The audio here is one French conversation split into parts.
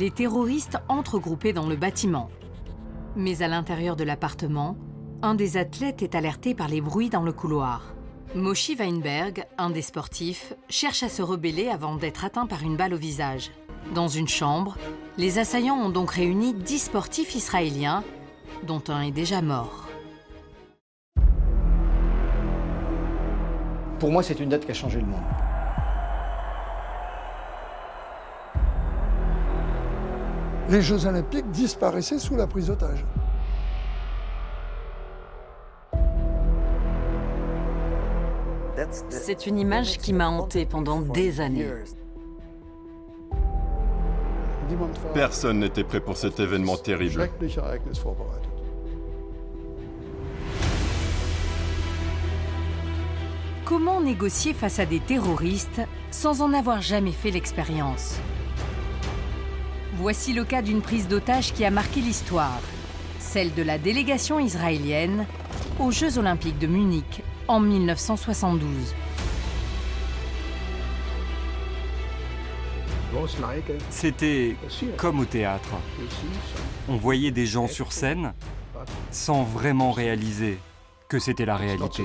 les terroristes entrent groupés dans le bâtiment. Mais à l'intérieur de l'appartement, un des athlètes est alerté par les bruits dans le couloir. Moshe Weinberg, un des sportifs, cherche à se rebeller avant d'être atteint par une balle au visage. Dans une chambre, les assaillants ont donc réuni 10 sportifs israéliens, dont un est déjà mort. Pour moi, c'est une date qui a changé le monde. Les Jeux Olympiques disparaissaient sous la prise d'otages. C'est une image qui m'a hanté pendant des années. Personne n'était prêt pour cet événement terrible. Comment négocier face à des terroristes sans en avoir jamais fait l'expérience? Voici le cas d'une prise d'otage qui a marqué l'histoire, celle de la délégation israélienne aux Jeux Olympiques de Munich en 1972. C'était comme au théâtre. On voyait des gens sur scène sans vraiment réaliser que c'était la réalité.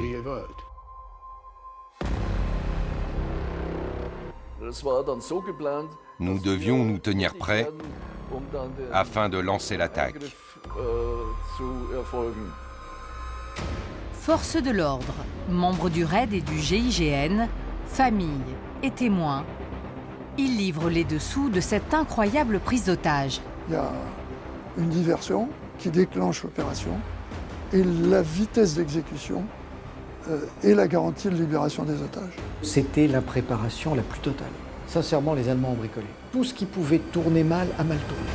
Nous devions nous tenir prêts afin de lancer l'attaque. Forces de l'ordre, membres du RAID et du GIGN, familles et témoins, ils livrent les dessous de cette incroyable prise d'otage. Il y a une diversion qui déclenche l'opération et la vitesse d'exécution et la garantie de libération des otages. C'était la préparation la plus totale. Sincèrement, les Allemands ont bricolé. Tout ce qui pouvait tourner mal a mal tourné.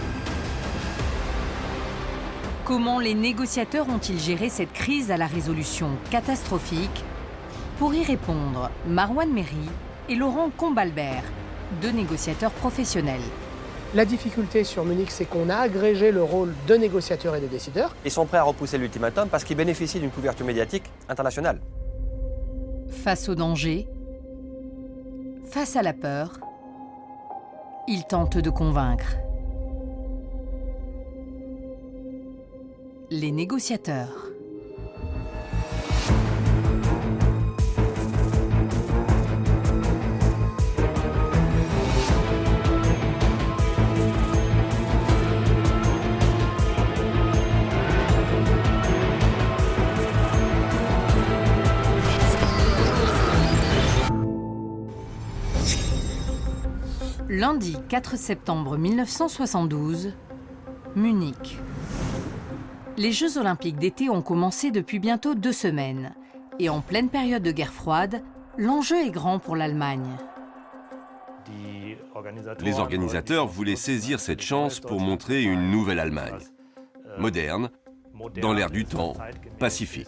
Comment les négociateurs ont-ils géré cette crise à la résolution catastrophique? Pour y répondre, Marwan Meri et Laurent Combalbert, deux négociateurs professionnels. La difficulté sur Munich, c'est qu'on a agrégé le rôle de négociateurs et de décideurs. Ils sont prêts à repousser l'ultimatum parce qu'ils bénéficient d'une couverture médiatique internationale. Face au danger, face à la peur, ils tentent de convaincre. Les négociateurs. Lundi 4 septembre 1972, Munich. Les Jeux Olympiques d'été ont commencé depuis bientôt 2 semaines. Et en pleine période de guerre froide, l'enjeu est grand pour l'Allemagne. Les organisateurs voulaient saisir cette chance pour montrer une nouvelle Allemagne, moderne, dans l'air du temps, pacifique.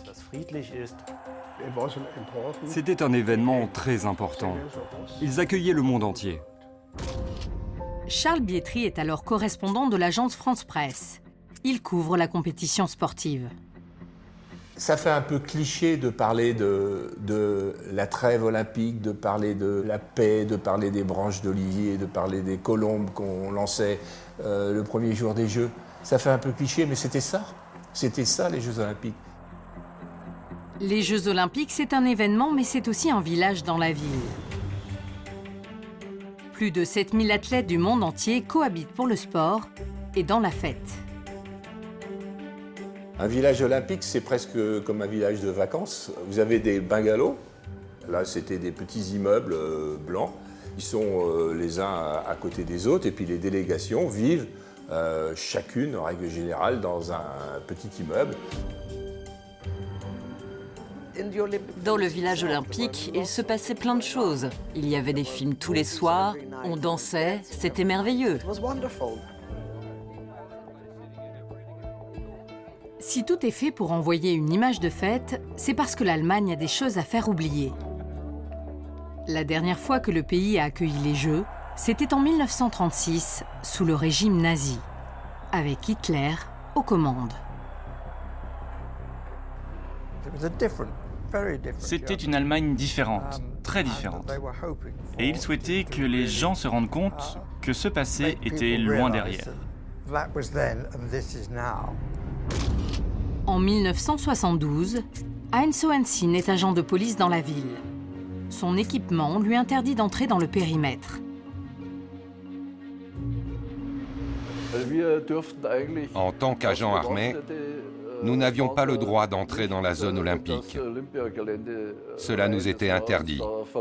C'était un événement très important. Ils accueillaient le monde entier. Charles Bietri est alors correspondant de l'agence France Presse. Il couvre la compétition sportive. Ça fait un peu cliché de parler de la trêve olympique, de parler de la paix, de parler des branches d'olivier, de parler des colombes qu'on lançait le premier jour des Jeux. Ça fait un peu cliché, mais c'était ça. C'était ça, les Jeux Olympiques. Les Jeux Olympiques, c'est un événement, mais c'est aussi un village dans la ville. Plus de 7000 athlètes du monde entier cohabitent pour le sport et dans la fête. Un village olympique, c'est presque comme un village de vacances. Vous avez des bungalows. Là, c'était des petits immeubles blancs. Ils sont les uns à côté des autres. Et puis les délégations vivent chacune, en règle générale, dans un petit immeuble. Dans le village olympique, il se passait plein de choses. Il y avait des films tous les soirs, on dansait, c'était merveilleux. Si tout est fait pour envoyer une image de fête, c'est parce que l'Allemagne a des choses à faire oublier. La dernière fois que le pays a accueilli les Jeux, c'était en 1936, sous le régime nazi, avec Hitler aux commandes. C'était une Allemagne différente, très différente. Et ils souhaitaient que les gens se rendent compte que ce passé était loin derrière. En 1972, Heinz Hohenstein est agent de police dans la ville. Son équipement lui interdit d'entrer dans le périmètre. En tant qu'agent armé, nous n'avions pas le droit d'entrer dans la zone olympique. Cela nous était interdit.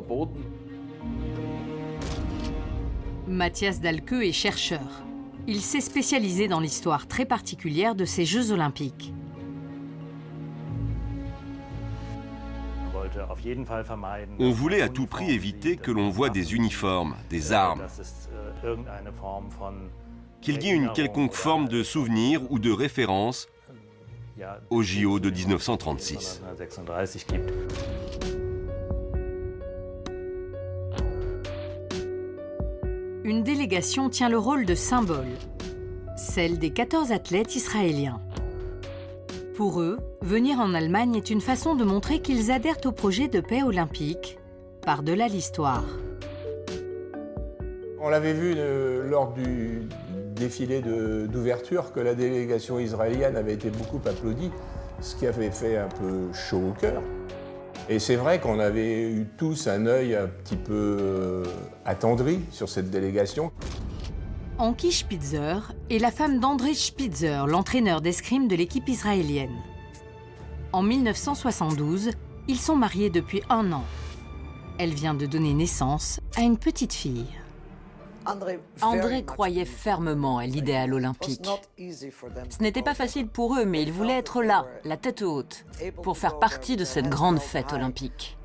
Matthias Dahlke est chercheur. Il s'est spécialisé dans l'histoire très particulière de ces Jeux olympiques. On voulait à tout prix éviter que l'on voie des uniformes, des armes, qu'il y ait une quelconque forme de souvenir ou de référence au JO de 1936. Une délégation tient le rôle de symbole, celle des 14 athlètes israéliens. Pour eux, venir en Allemagne est une façon de montrer qu'ils adhèrent au projet de paix olympique, par-delà l'histoire. On l'avait vu lors du défilé d'ouverture que la délégation israélienne avait été beaucoup applaudie, ce qui avait fait un peu chaud au cœur. Et c'est vrai qu'on avait eu tous un œil un petit peu attendri sur cette délégation. Anki Spitzer est la femme d'André Spitzer, l'entraîneur d'escrime de l'équipe israélienne. En 1972, ils sont mariés depuis 1 an. Elle vient de donner naissance à une petite fille. André croyait fermement à l'idéal olympique. Ce n'était pas facile pour eux, mais ils voulaient être là, la tête haute, pour faire partie de cette grande fête olympique.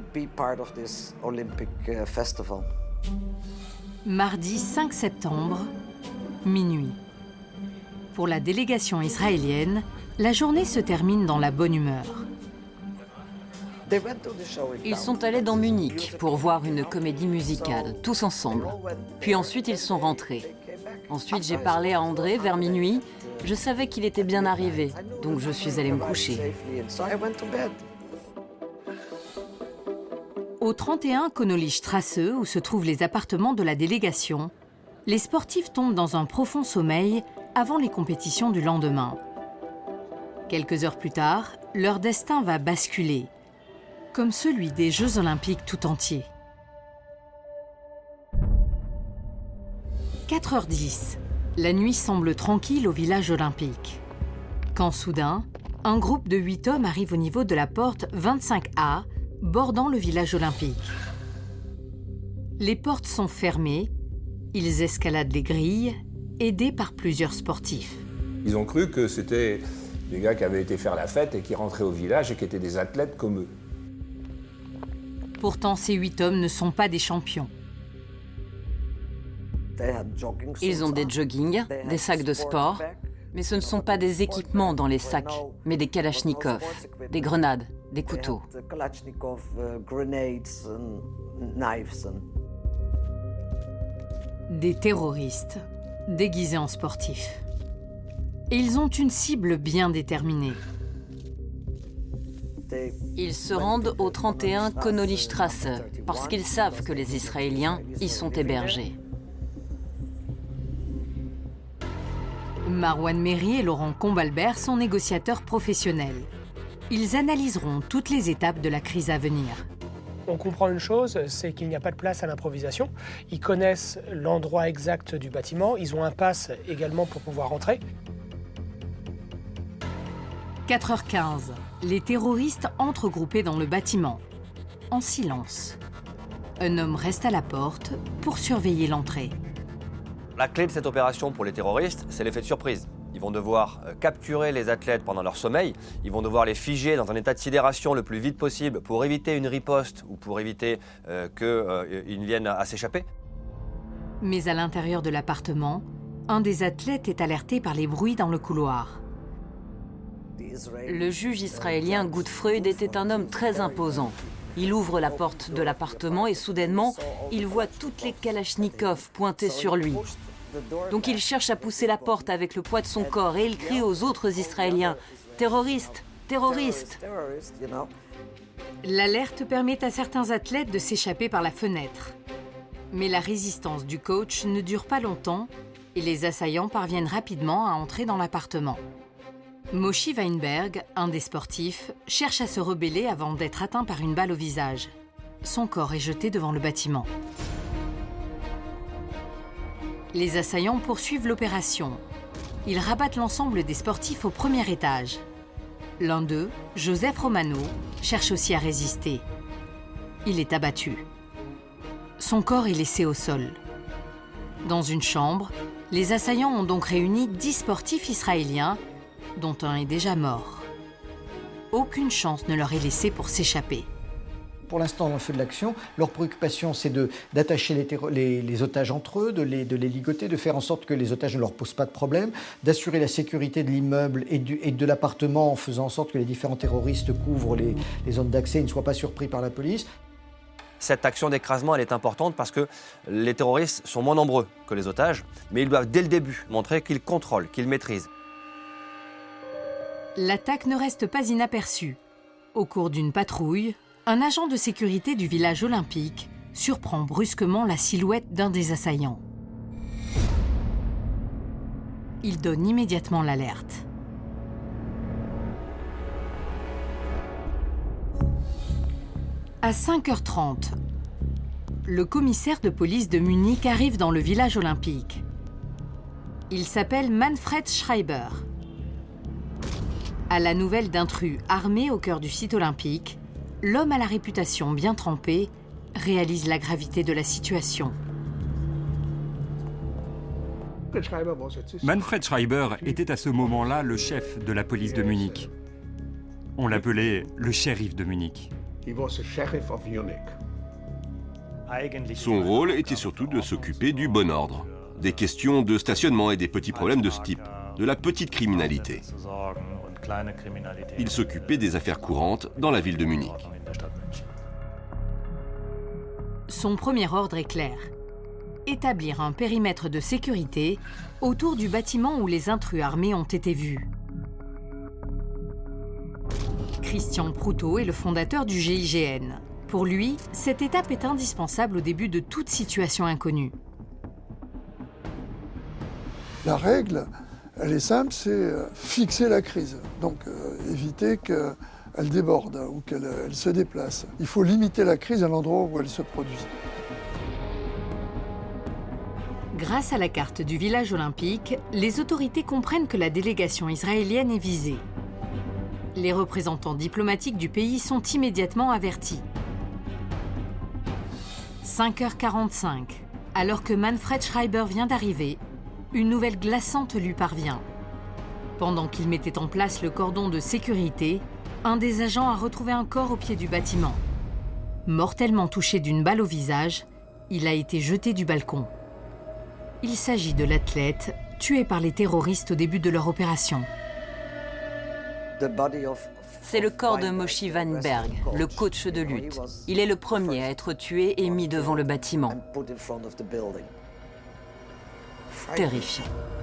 Mardi 5 septembre, minuit. Pour la délégation israélienne, la journée se termine dans la bonne humeur. Ils sont allés dans Munich pour voir une comédie musicale, tous ensemble. Puis ensuite, ils sont rentrés. Ensuite, j'ai parlé à André vers minuit. Je savais qu'il était bien arrivé, donc je suis allée me coucher. Au 31 Königstraße, où se trouvent les appartements de la délégation, les sportifs tombent dans un profond sommeil avant les compétitions du lendemain. Quelques heures plus tard, leur destin va basculer, comme celui des Jeux olympiques tout entiers. 4h10, la nuit semble tranquille au village olympique. Quand soudain, un groupe de 8 hommes arrive au niveau de la porte 25A, bordant le village olympique. Les portes sont fermées, ils escaladent les grilles, aidés par plusieurs sportifs. Ils ont cru que c'était des gars qui avaient été faire la fête et qui rentraient au village et qui étaient des athlètes comme eux. Pourtant, ces 8 hommes ne sont pas des champions. Ils ont des joggings, des sacs de sport, mais ce ne sont pas des équipements dans les sacs, mais des kalachnikovs, des grenades, des couteaux. Des terroristes, déguisés en sportifs. Et ils ont une cible bien déterminée. Ils se rendent au 31 Königstraße parce qu'ils savent que les Israéliens y sont hébergés. Marwan Meri et Laurent Combalbert sont négociateurs professionnels. Ils analyseront toutes les étapes de la crise à venir. On comprend une chose, c'est qu'il n'y a pas de place à l'improvisation. Ils connaissent l'endroit exact du bâtiment, ils ont un pass également pour pouvoir entrer. 4h15, les terroristes entrent groupés dans le bâtiment, en silence. Un homme reste à la porte pour surveiller l'entrée. La clé de cette opération pour les terroristes, c'est l'effet de surprise. Ils vont devoir capturer les athlètes pendant leur sommeil, ils vont devoir les figer dans un état de sidération le plus vite possible pour éviter une riposte ou pour éviter qu'ils viennent à s'échapper. Mais à l'intérieur de l'appartement, un des athlètes est alerté par les bruits dans le couloir. Le juge israélien Gutfreud était un homme très imposant. Il ouvre la porte de l'appartement et soudainement, il voit toutes les kalachnikovs pointées sur lui. Donc il cherche à pousser la porte avec le poids de son corps et il crie aux autres Israéliens « Terroristes, terroristes !» L'alerte permet à certains athlètes de s'échapper par la fenêtre. Mais la résistance du coach ne dure pas longtemps et les assaillants parviennent rapidement à entrer dans l'appartement. Moshe Weinberg, un des sportifs, cherche à se rebeller avant d'être atteint par une balle au visage. Son corps est jeté devant le bâtiment. Les assaillants poursuivent l'opération. Ils rabattent l'ensemble des sportifs au premier étage. L'un d'eux, Joseph Romano, cherche aussi à résister. Il est abattu. Son corps est laissé au sol. Dans une chambre, les assaillants ont donc réuni 10 sportifs israéliens, dont un est déjà mort. Aucune chance ne leur est laissée pour s'échapper. Pour l'instant, dans le feu de l'action, leur préoccupation, c'est d'attacher les otages entre eux, de les ligoter, de faire en sorte que les otages ne leur posent pas de problème, d'assurer la sécurité de l'immeuble et de l'appartement en faisant en sorte que les différents terroristes couvrent les zones d'accès et ne soient pas surpris par la police. Cette action d'écrasement, elle est importante parce que les terroristes sont moins nombreux que les otages, mais ils doivent dès le début montrer qu'ils contrôlent, qu'ils maîtrisent. L'attaque ne reste pas inaperçue. Au cours d'une patrouille, un agent de sécurité du village olympique surprend brusquement la silhouette d'un des assaillants. Il donne immédiatement l'alerte. À 5h30, le commissaire de police de Munich arrive dans le village olympique. Il s'appelle Manfred Schreiber. À la nouvelle d'intrus armés au cœur du site olympique, l'homme à la réputation bien trempée réalise la gravité de la situation. Manfred Schreiber était à ce moment-là le chef de la police de Munich. On l'appelait le shérif de Munich. Son rôle était surtout de s'occuper du bon ordre, des questions de stationnement et des petits problèmes de ce type, de la petite criminalité. Il s'occupait des affaires courantes dans la ville de Munich. Son premier ordre est clair. Établir un périmètre de sécurité autour du bâtiment où les intrus armés ont été vus. Christian Proutot est le fondateur du GIGN. Pour lui, cette étape est indispensable au début de toute situation inconnue. La règle, elle est simple, c'est fixer la crise. Donc éviter qu'elle déborde ou qu'elle se déplace. Il faut limiter la crise à l'endroit où elle se produit. Grâce à la carte du village olympique, les autorités comprennent que la délégation israélienne est visée. Les représentants diplomatiques du pays sont immédiatement avertis. 5h45, alors que Manfred Schreiber vient d'arriver, une nouvelle glaçante lui parvient. Pendant qu'il mettait en place le cordon de sécurité, un des agents a retrouvé un corps au pied du bâtiment. Mortellement touché d'une balle au visage, il a été jeté du balcon. Il s'agit de l'athlète tué par les terroristes au début de leur opération. C'est le corps de Moshe Weinberg, le coach de lutte. Il est le premier à être tué et mis devant le bâtiment. Terrifiant.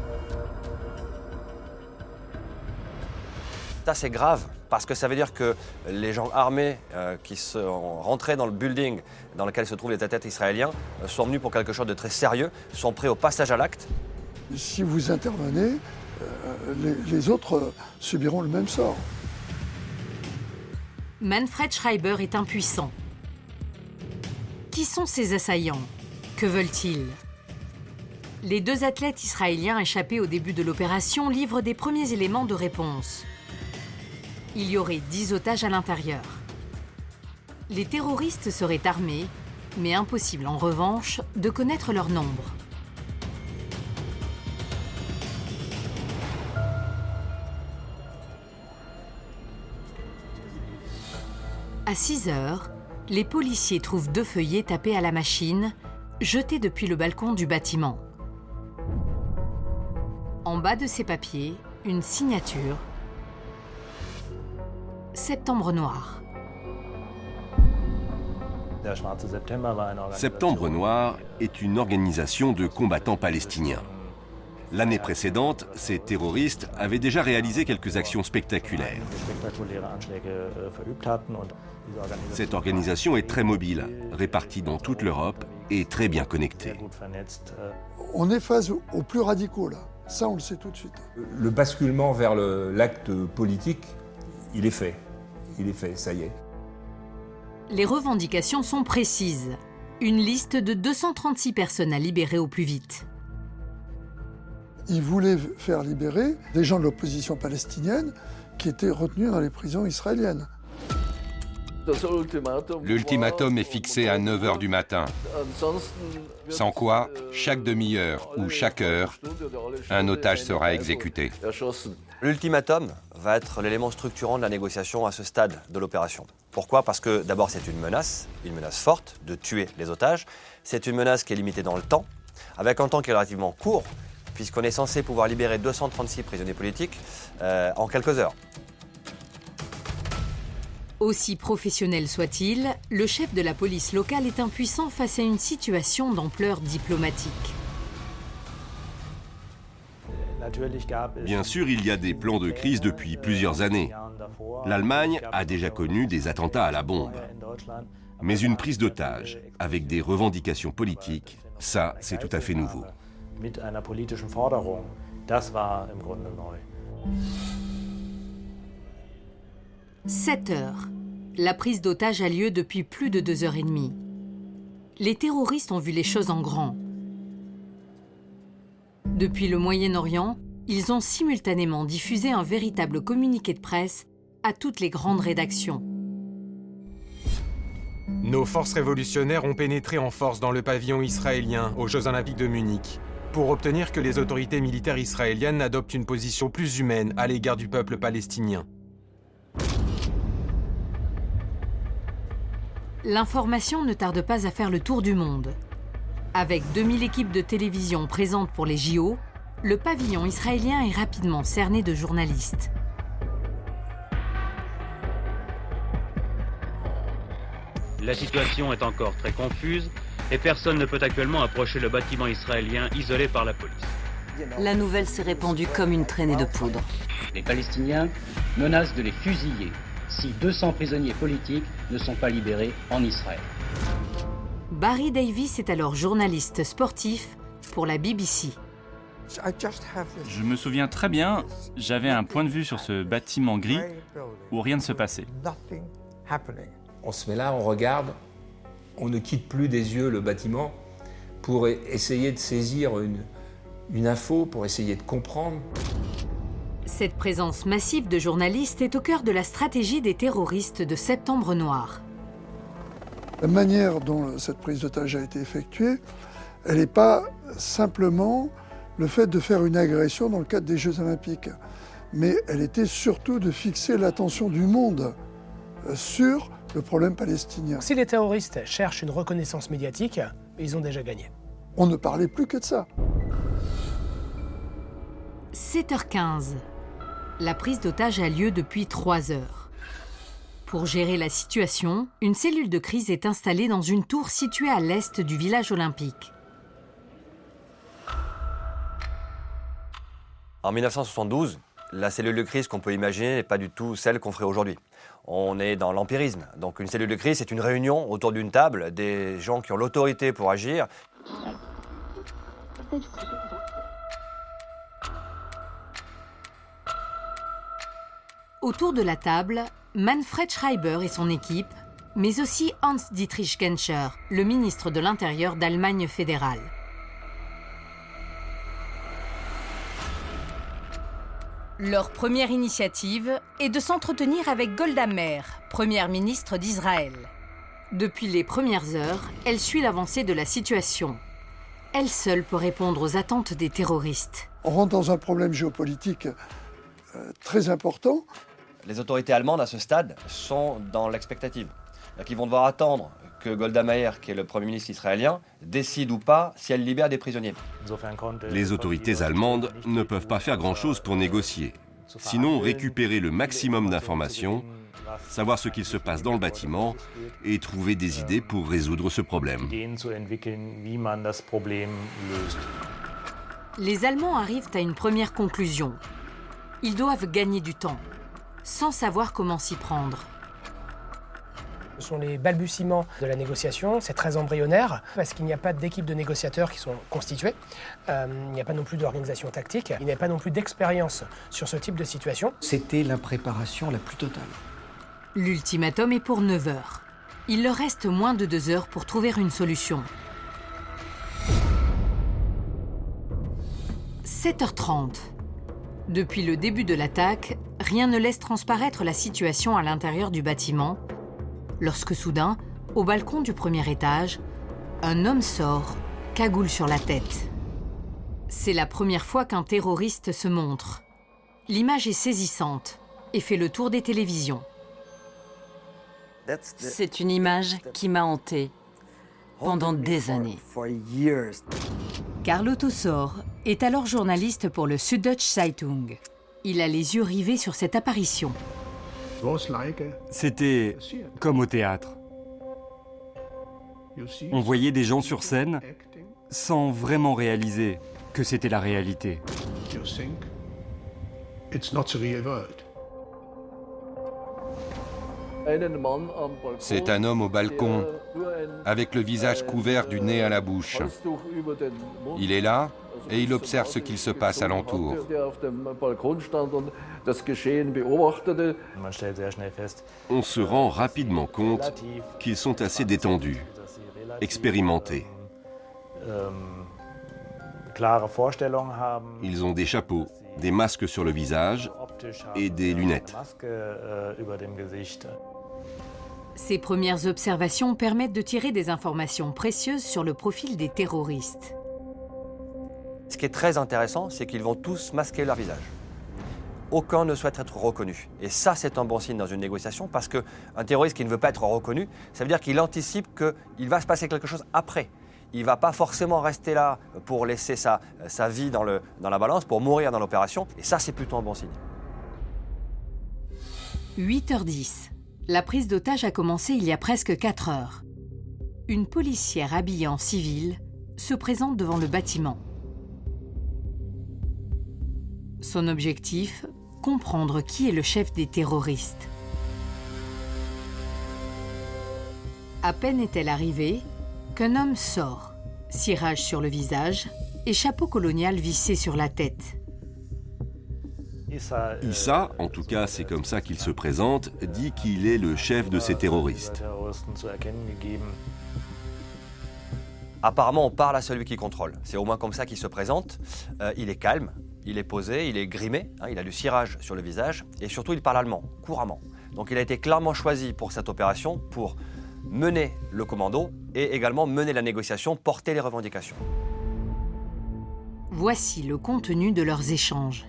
Ça, c'est grave, parce que ça veut dire que les gens armés qui sont rentrés dans le building dans lequel se trouvent les athlètes israéliens sont venus pour quelque chose de très sérieux, sont prêts au passage à l'acte. Si vous intervenez, les autres subiront le même sort. Manfred Schreiber est impuissant. Qui sont ces assaillants? Que veulent-ils? Les 2 athlètes israéliens échappés au début de l'opération livrent des premiers éléments de réponse. Il y aurait 10 otages à l'intérieur. Les terroristes seraient armés, mais impossible en revanche de connaître leur nombre. À 6h, les policiers trouvent 2 feuillets tapés à la machine, jetés depuis le balcon du bâtiment. En bas de ces papiers, une signature. Septembre Noir. Septembre Noir est une organisation de combattants palestiniens. L'année précédente, ces terroristes avaient déjà réalisé quelques actions spectaculaires. Cette organisation est très mobile, répartie dans toute l'Europe et très bien connectée. On est face aux plus radicaux, là. Ça, on le sait tout de suite. Le basculement vers l'acte politique, il est fait. Il est fait, ça y est. Les revendications sont précises. Une liste de 236 personnes à libérer au plus vite. Ils voulaient faire libérer des gens de l'opposition palestinienne qui étaient retenus dans les prisons israéliennes. L'ultimatum est fixé à 9 h du matin. Sans quoi, chaque demi-heure ou chaque heure, un otage sera exécuté. L'ultimatum va être l'élément structurant de la négociation à ce stade de l'opération. Pourquoi? Parce que d'abord c'est une menace forte de tuer les otages. C'est une menace qui est limitée dans le temps, avec un temps qui est relativement court, puisqu'on est censé pouvoir libérer 236 prisonniers politiques en quelques heures. Aussi professionnel soit-il, le chef de la police locale est impuissant face à une situation d'ampleur diplomatique. Bien sûr, il y a des plans de crise depuis plusieurs années. L'Allemagne a déjà connu des attentats à la bombe. Mais une prise d'otage avec des revendications politiques, ça, c'est tout à fait nouveau. 7 heures. La prise d'otage a lieu depuis plus de 2 heures et demie. Les terroristes ont vu les choses en grand. Depuis le Moyen-Orient, ils ont simultanément diffusé un véritable communiqué de presse à toutes les grandes rédactions. Nos forces révolutionnaires ont pénétré en force dans le pavillon israélien aux Jeux Olympiques de Munich pour obtenir que les autorités militaires israéliennes adoptent une position plus humaine à l'égard du peuple palestinien. L'information ne tarde pas à faire le tour du monde. Avec 2000 équipes de télévision présentes pour les JO, le pavillon israélien est rapidement cerné de journalistes. La situation est encore très confuse et personne ne peut actuellement approcher le bâtiment israélien isolé par la police. La nouvelle s'est répandue comme une traînée de poudre. Les Palestiniens menacent de les fusiller si 200 prisonniers politiques ne sont pas libérés en Israël. Barry Davis est alors journaliste sportif pour la BBC. Je me souviens très bien, j'avais un point de vue sur ce bâtiment gris où rien ne se passait. On se met là, on regarde, on ne quitte plus des yeux le bâtiment pour essayer de saisir une info, pour essayer de comprendre. Cette présence massive de journalistes est au cœur de la stratégie des terroristes de Septembre Noir. La manière dont cette prise d'otage a été effectuée, elle n'est pas simplement le fait de faire une agression dans le cadre des Jeux Olympiques, mais elle était surtout de fixer l'attention du monde sur le problème palestinien. Si les terroristes cherchent une reconnaissance médiatique, ils ont déjà gagné. On ne parlait plus que de ça. 7h15. La prise d'otage a lieu depuis 3 heures. Pour gérer la situation, une cellule de crise est installée dans une tour située à l'est du village olympique. En 1972, la cellule de crise qu'on peut imaginer n'est pas du tout celle qu'on ferait aujourd'hui. On est dans l'empirisme. Donc une cellule de crise, c'est une réunion autour d'une table, des gens qui ont l'autorité pour agir. Autour de la table, Manfred Schreiber et son équipe, mais aussi Hans-Dietrich Genscher, le ministre de l'Intérieur d'Allemagne fédérale. Leur première initiative est de s'entretenir avec Golda Meir, première ministre d'Israël. Depuis les premières heures, elle suit l'avancée de la situation. Elle seule peut répondre aux attentes des terroristes. On rentre dans un problème géopolitique très important. Les autorités allemandes, à ce stade, sont dans l'expectative. Ils vont devoir attendre que Golda Meir, qui est le Premier ministre israélien, décide ou pas si elle libère des prisonniers. Les autorités allemandes ne peuvent pas faire grand-chose pour négocier. Sinon, récupérer le maximum d'informations, savoir ce qu'il se passe dans le bâtiment et trouver des idées pour résoudre ce problème. Les Allemands arrivent à une première conclusion. Ils doivent gagner du temps, sans savoir comment s'y prendre. Ce sont les balbutiements de la négociation, c'est très embryonnaire, parce qu'il n'y a pas d'équipe de négociateurs qui sont constituées, il n'y a pas non plus d'organisation tactique, il n'y a pas non plus d'expérience sur ce type de situation. C'était l'impréparation la plus totale. L'ultimatum est pour 9 heures. Il leur reste moins de 2 heures pour trouver une solution. 7h30. Depuis le début de l'attaque, rien ne laisse transparaître la situation à l'intérieur du bâtiment, lorsque soudain, au balcon du premier étage, un homme sort, cagoule sur la tête. C'est la première fois qu'un terroriste se montre. L'image est saisissante et fait le tour des télévisions. C'est une image qui m'a hantée pendant des années. Carlo Tossor est alors journaliste pour le Süddeutsche Zeitung. Il a les yeux rivés sur cette apparition. C'était comme au théâtre. On voyait des gens sur scène sans vraiment réaliser que c'était la réalité. C'est un homme au balcon, avec le visage couvert du nez à la bouche. Il est là et il observe ce qu'il se passe alentour. On se rend rapidement compte qu'ils sont assez détendus, expérimentés. Ils ont des chapeaux, des masques sur le visage et des lunettes. Ces premières observations permettent de tirer des informations précieuses sur le profil des terroristes. Ce qui est très intéressant, c'est qu'ils vont tous masquer leur visage. Aucun ne souhaite être reconnu. Et ça, c'est un bon signe dans une négociation, parce qu'un terroriste qui ne veut pas être reconnu, ça veut dire qu'il anticipe qu'il va se passer quelque chose après. Il ne va pas forcément rester là pour laisser sa vie dans la balance, pour mourir dans l'opération. Et ça, c'est plutôt un bon signe. 8h10. La prise d'otage a commencé il y a presque 4 heures. Une policière habillée en civil se présente devant le bâtiment. Son objectif, comprendre qui est le chef des terroristes. À peine est-elle arrivée qu'un homme sort, cirage sur le visage et chapeau colonial vissé sur la tête. Issa, en tout cas c'est comme ça qu'il se présente, dit qu'il est le chef de ces terroristes. Apparemment, on parle à celui qui contrôle. C'est au moins comme ça qu'il se présente. Il est calme, il est posé, il est grimé, il a du cirage sur le visage et surtout il parle allemand, couramment. Donc il a été clairement choisi pour cette opération pour mener le commando et également mener la négociation, porter les revendications. Voici le contenu de leurs échanges.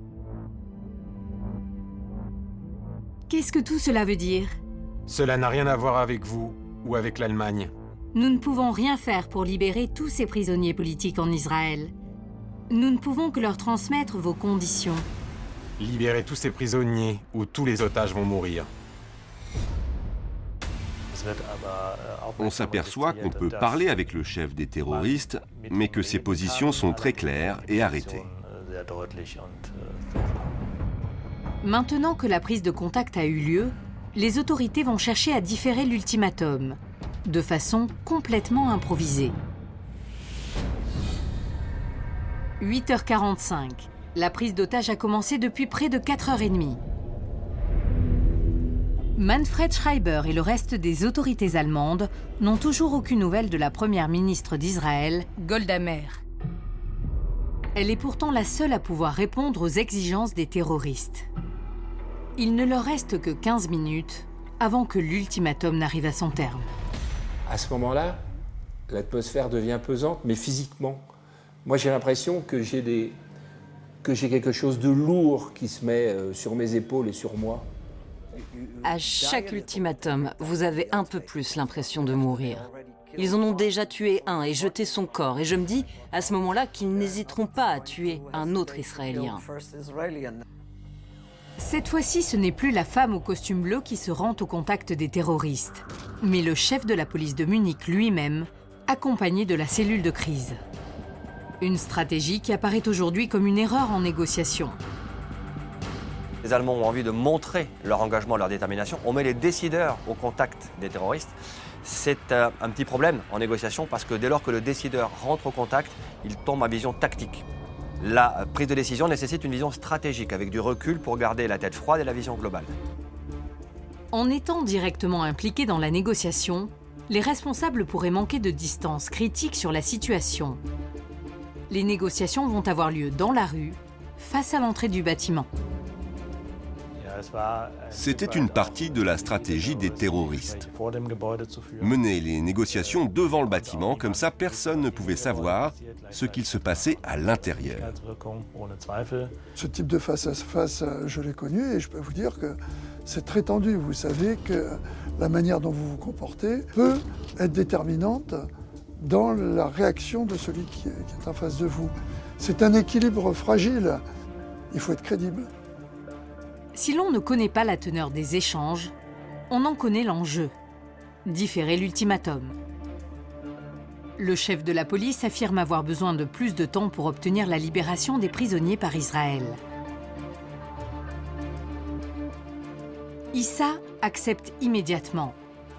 Qu'est-ce que tout cela veut dire? Cela n'a rien à voir avec vous ou avec l'Allemagne. Nous ne pouvons rien faire pour libérer tous ces prisonniers politiques en Israël. Nous ne pouvons que leur transmettre vos conditions. Libérez tous ces prisonniers ou tous les otages vont mourir. On s'aperçoit qu'on peut parler avec le chef des terroristes, mais que ses positions sont très claires et arrêtées. Maintenant que la prise de contact a eu lieu, les autorités vont chercher à différer l'ultimatum, de façon complètement improvisée. 8h45. La prise d'otage a commencé depuis près de 4h30. Manfred Schreiber et le reste des autorités allemandes n'ont toujours aucune nouvelle de la première ministre d'Israël, Golda Meir. Elle est pourtant la seule à pouvoir répondre aux exigences des terroristes. Il ne leur reste que 15 minutes avant que l'ultimatum n'arrive à son terme. À ce moment-là, l'atmosphère devient pesante, mais physiquement. Moi, j'ai l'impression que j'ai quelque chose de lourd qui se met sur mes épaules et sur moi. À chaque ultimatum, vous avez un peu plus l'impression de mourir. Ils en ont déjà tué un et jeté son corps. Et je me dis, à ce moment-là, qu'ils n'hésiteront pas à tuer un autre Israélien. Cette fois-ci, ce n'est plus la femme au costume bleu qui se rend au contact des terroristes, mais le chef de la police de Munich lui-même, accompagné de la cellule de crise. Une stratégie qui apparaît aujourd'hui comme une erreur en négociation. Les Allemands ont envie de montrer leur engagement, leur détermination. On met les décideurs au contact des terroristes. C'est un petit problème en négociation parce que dès lors que le décideur rentre au contact, il tombe en vision tactique. La prise de décision nécessite une vision stratégique avec du recul pour garder la tête froide et la vision globale. En étant directement impliqués dans la négociation, les responsables pourraient manquer de distance critique sur la situation. Les négociations vont avoir lieu dans la rue, face à l'entrée du bâtiment. C'était une partie de la stratégie des terroristes. Mener les négociations devant le bâtiment, comme ça personne ne pouvait savoir ce qu'il se passait à l'intérieur. Ce type de face-à-face, je l'ai connu et je peux vous dire que c'est très tendu. Vous savez que la manière dont vous vous comportez peut être déterminante dans la réaction de celui qui est en face de vous. C'est un équilibre fragile. Il faut être crédible. Si l'on ne connaît pas la teneur des échanges, on en connaît l'enjeu. Différer l'ultimatum. Le chef de la police affirme avoir besoin de plus de temps pour obtenir la libération des prisonniers par Israël. Issa accepte immédiatement.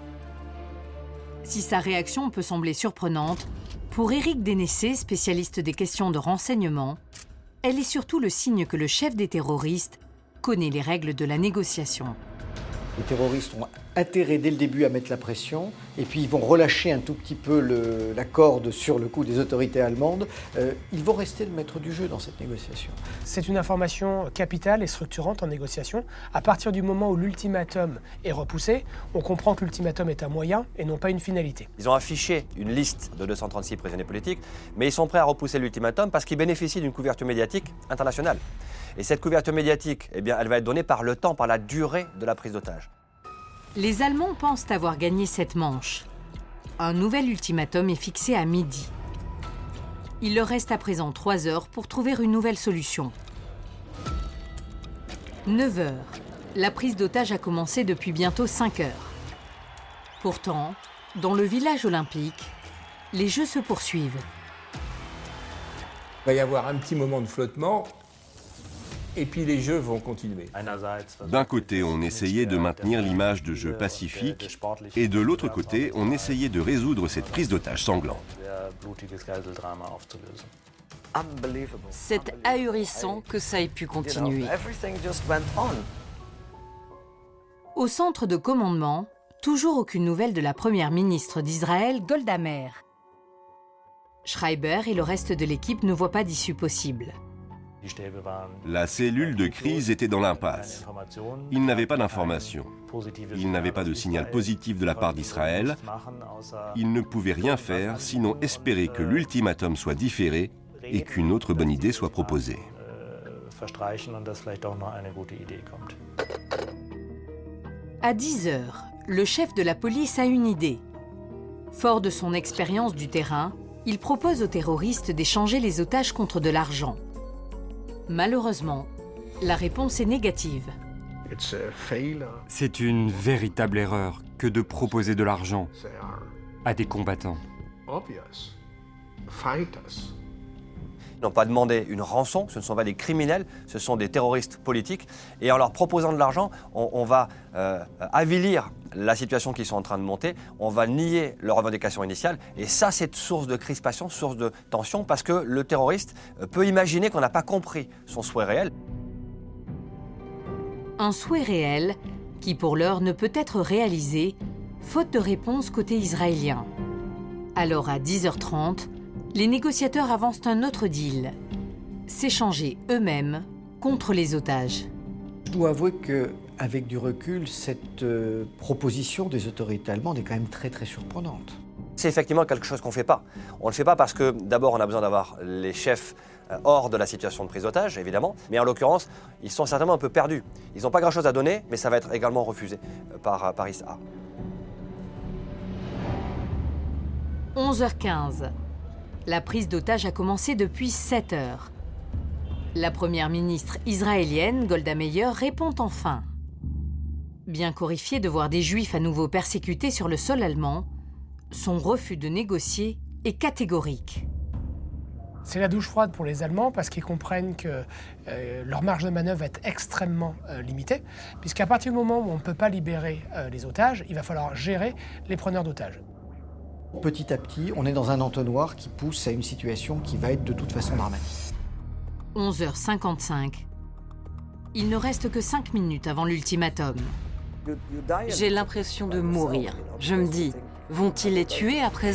Si sa réaction peut sembler surprenante, pour Éric Dénessé, spécialiste des questions de renseignement, elle est surtout le signe que le chef des terroristes connaît les règles de la négociation. Les terroristes ont intérêt dès le début à mettre la pression et puis ils vont relâcher un tout petit peu la corde sur le coup des autorités allemandes. Ils vont rester le maître du jeu dans cette négociation. C'est une information capitale et structurante en négociation. À partir du moment où l'ultimatum est repoussé, on comprend que l'ultimatum est un moyen et non pas une finalité. Ils ont affiché une liste de 236 prisonniers politiques, mais ils sont prêts à repousser l'ultimatum parce qu'ils bénéficient d'une couverture médiatique internationale. Et cette couverture médiatique, eh bien, elle va être donnée par le temps, par la durée de la prise d'otage. Les Allemands pensent avoir gagné cette manche. Un nouvel ultimatum est fixé à midi. Il leur reste à présent 3 heures pour trouver une nouvelle solution. 9 heures. La prise d'otage a commencé depuis bientôt 5 heures. Pourtant, dans le village olympique, les Jeux se poursuivent. Il va y avoir un petit moment de flottement. Et puis les jeux vont continuer. D'un côté, on essayait de maintenir l'image de jeu pacifique, et de l'autre côté, on essayait de résoudre cette prise d'otage sanglante. C'est ahurissant que ça ait pu continuer. Au centre de commandement, toujours aucune nouvelle de la première ministre d'Israël, Golda Meir. Schreiber et le reste de l'équipe ne voient pas d'issue possible. La cellule de crise était dans l'impasse. Ils n'avaient pas d'informations. Ils n'avaient pas de signal positif de la part d'Israël. Ils ne pouvaient rien faire, sinon espérer que l'ultimatum soit différé et qu'une autre bonne idée soit proposée. À 10 heures, le chef de la police a une idée. Fort de son expérience du terrain, il propose aux terroristes d'échanger les otages contre de l'argent. Malheureusement, la réponse est négative. C'est une véritable erreur que de proposer de l'argent à des combattants. Ils n'ont pas demandé une rançon, ce ne sont pas des criminels, ce sont des terroristes politiques. Et en leur proposant de l'argent, on va avilir la situation qu'ils sont en train de monter, on va nier leurs revendications initiales. Et ça, c'est source de crispation, source de tension, parce que le terroriste peut imaginer qu'on n'a pas compris son souhait réel. Un souhait réel qui, pour l'heure, ne peut être réalisé, faute de réponse côté israélien. Alors, à 10h30, les négociateurs avancent un autre deal. S'échanger eux-mêmes contre les otages. Je dois avouer qu'avec du recul, cette proposition des autorités allemandes est quand même très très surprenante. C'est effectivement quelque chose qu'on ne fait pas. On ne le fait pas parce que d'abord on a besoin d'avoir les chefs hors de la situation de prise d'otage, évidemment, mais en l'occurrence, ils sont certainement un peu perdus. Ils n'ont pas grand-chose à donner, mais ça va être également refusé par Issa. 11h15. La prise d'otage a commencé depuis 7 heures. La première ministre israélienne, Golda Meir, répond enfin. Bien qu'horrifiée de voir des Juifs à nouveau persécutés sur le sol allemand, son refus de négocier est catégorique. C'est la douche froide pour les Allemands parce qu'ils comprennent que leur marge de manœuvre va être extrêmement limitée, puisqu'à partir du moment où on ne peut pas libérer les otages, il va falloir gérer les preneurs d'otages. Petit à petit, on est dans un entonnoir qui pousse à une situation qui va être de toute façon dramatique. 11h55. Il ne reste que 5 minutes avant l'ultimatum. J'ai l'impression de mourir. Je me dis, vont-ils les tuer à présent ?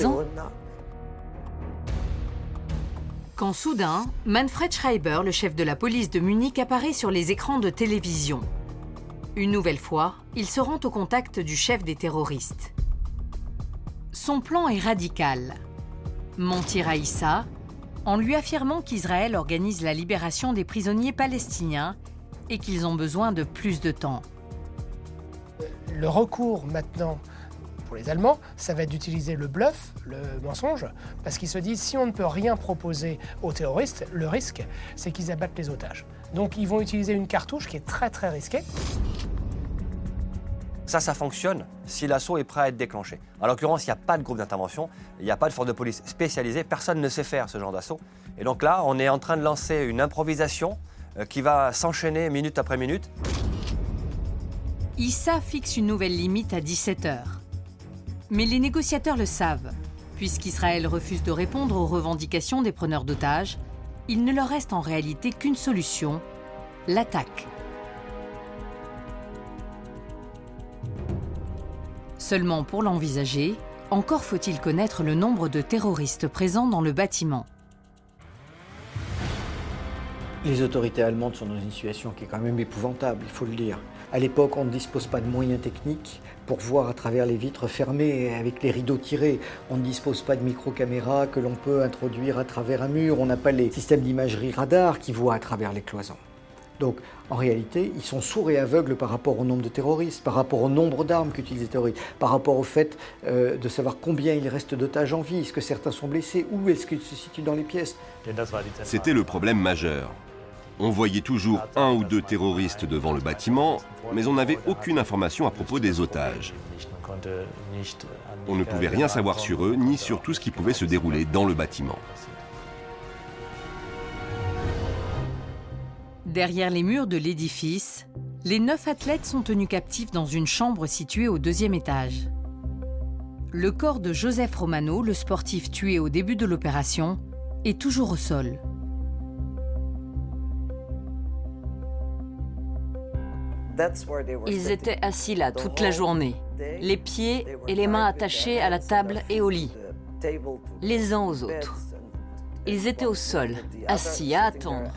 Quand soudain, Manfred Schreiber, le chef de la police de Munich, apparaît sur les écrans de télévision. Une nouvelle fois, il se rend au contact du chef des terroristes. Son plan est radical. Mentir à Issa, en lui affirmant qu'Israël organise la libération des prisonniers palestiniens et qu'ils ont besoin de plus de temps. Le recours maintenant pour les Allemands, ça va être d'utiliser le bluff, le mensonge, parce qu'ils se disent si on ne peut rien proposer aux terroristes, le risque, c'est qu'ils abattent les otages. Donc ils vont utiliser une cartouche qui est très très risquée. Ça fonctionne si l'assaut est prêt à être déclenché. En l'occurrence, il n'y a pas de groupe d'intervention, il n'y a pas de force de police spécialisée, personne ne sait faire ce genre d'assaut. Et donc là, on est en train de lancer une improvisation qui va s'enchaîner minute après minute. Issa fixe une nouvelle limite à 17h. Mais les négociateurs le savent. Puisqu'Israël refuse de répondre aux revendications des preneurs d'otages, il ne leur reste en réalité qu'une solution, l'attaque. Seulement pour l'envisager, encore faut-il connaître le nombre de terroristes présents dans le bâtiment. Les autorités allemandes sont dans une situation qui est quand même épouvantable, il faut le dire. À l'époque, on ne dispose pas de moyens techniques pour voir à travers les vitres fermées avec les rideaux tirés. On ne dispose pas de micro-caméras que l'on peut introduire à travers un mur. On n'a pas les systèmes d'imagerie radar qui voient à travers les cloisons. Donc, en réalité, ils sont sourds et aveugles par rapport au nombre de terroristes, par rapport au nombre d'armes qu'utilisent les terroristes, par rapport au fait de savoir combien il reste d'otages en vie, est-ce que certains sont blessés, où est-ce qu'ils se situent dans les pièces. C'était le problème majeur. On voyait toujours 1 ou 2 terroristes devant le bâtiment, mais on n'avait aucune information à propos des otages. On ne pouvait rien savoir sur eux, ni sur tout ce qui pouvait se dérouler dans le bâtiment. Derrière les murs de l'édifice, les 9 athlètes sont tenus captifs dans une chambre située au 2e étage. Le corps de Joseph Romano, le sportif tué au début de l'opération, est toujours au sol. Ils étaient assis là toute la journée, les pieds et les mains attachés à la table et au lit, les uns aux autres. Ils étaient au sol, assis à attendre.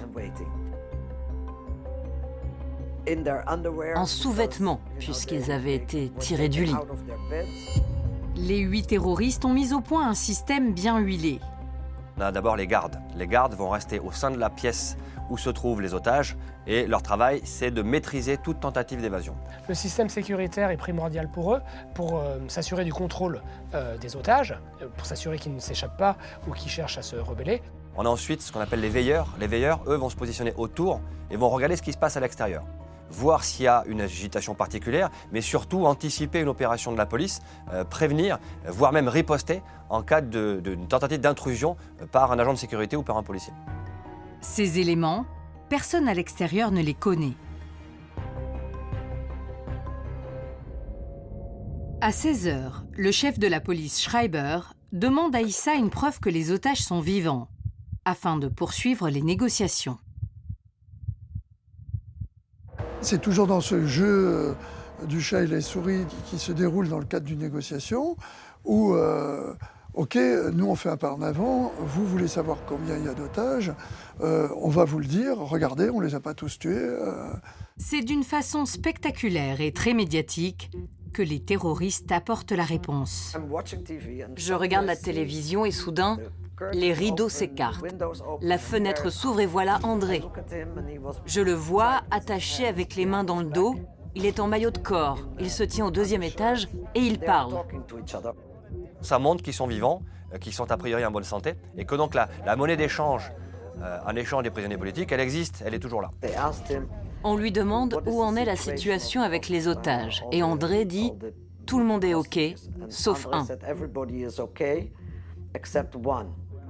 En sous-vêtements, puisqu'ils avaient été tirés du lit. Les 8 terroristes ont mis au point un système bien huilé. On a d'abord les gardes. Les gardes vont rester au sein de la pièce où se trouvent les otages et leur travail, c'est de maîtriser toute tentative d'évasion. Le système sécuritaire est primordial pour eux, pour s'assurer du contrôle des otages, pour s'assurer qu'ils ne s'échappent pas ou qu'ils cherchent à se rebeller. On a ensuite ce qu'on appelle les veilleurs. Les veilleurs, eux, vont se positionner autour et vont regarder ce qui se passe à l'extérieur. Voir s'il y a une agitation particulière, mais surtout anticiper une opération de la police, prévenir, voire même riposter en cas d'une tentative d'intrusion par un agent de sécurité ou par un policier. Ces éléments, personne à l'extérieur ne les connaît. À 16h, le chef de la police Schreiber demande à Issa une preuve que les otages sont vivants, afin de poursuivre les négociations. C'est toujours dans ce jeu du chat et la souris qui se déroule dans le cadre d'une négociation où, OK, nous on fait un pas en avant, vous voulez savoir combien il y a d'otages, on va vous le dire, regardez, on ne les a pas tous tués. C'est d'une façon spectaculaire et très médiatique que les terroristes apportent la réponse. Je regarde la télévision et soudain, les rideaux s'écartent. La fenêtre s'ouvre et voilà André. Je le vois attaché avec les mains dans le dos. Il est en maillot de corps. Il se tient au 2e étage et il parle. Ça montre qu'ils sont vivants, qu'ils sont a priori en bonne santé et que donc la monnaie d'échange, en échange des prisonniers politiques, elle existe, elle est toujours là. On lui demande où en est la situation avec les otages. Et André dit « Tout le monde est OK, sauf un ».